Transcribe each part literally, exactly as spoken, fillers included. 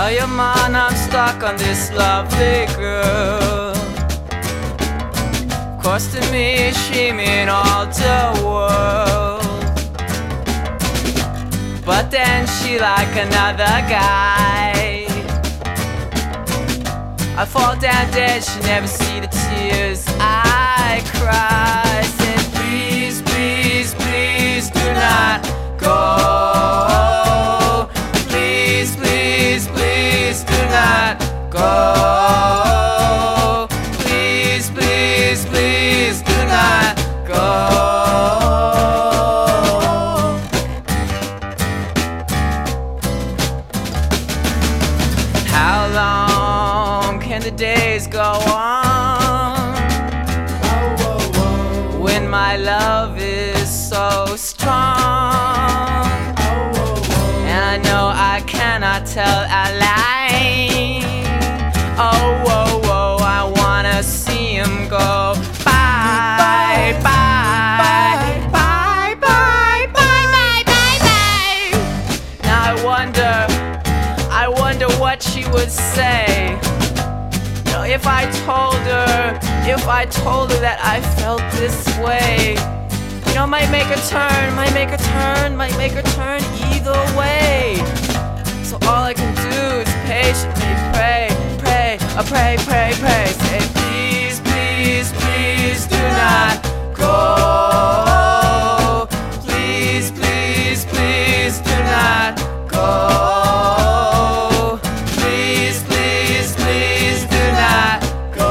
Tell your mom I'm stuck on this lovely girl. Of course to me she mean all the world, but then she like another guy. I fall down dead, she never see the tears I cry. Said please, please, please do not go. Please, please, please do not go. Please, please, please do not go. How long can the days go on when my love is so strong? And I know I cannot tell a lie. Oh, whoa, whoa, I wanna see him go. Bye, bye, bye, bye, bye, bye, bye, bye, bye. Now I wonder, I wonder what she would say. You know, if I told her, if I told her that I felt this way. You know, might make a turn, might make a turn, might make a turn either way. So all I can do is patiently pray, pray, I pray, pray, pray. Say please, please, please do not go. Please, please, please do not go. Please, please, please do not go.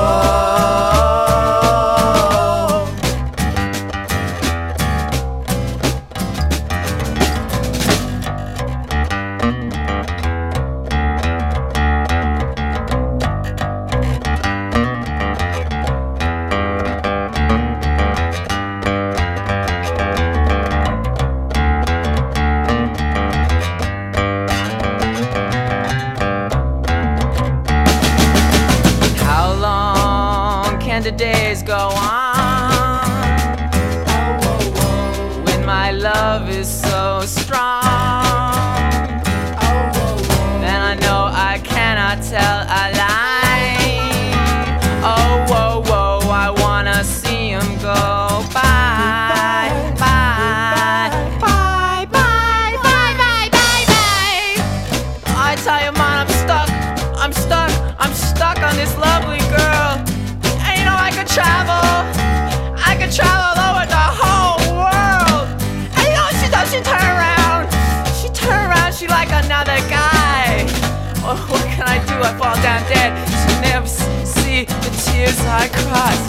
The days go on when my love is so strong. Then I know I cannot tell a lie. Oh, whoa, whoa, I wanna see him go. Bye, bye, bye, bye, bye, bye, bye, bye. I tell you, man, I'm stuck, I'm stuck, I'm stuck on this lovely girl. I could travel, I could travel over the whole world. And you know what she does? She turn around, she turn around, she like another guy. Oh, what can I do? I fall down dead. She never see the tears I cry.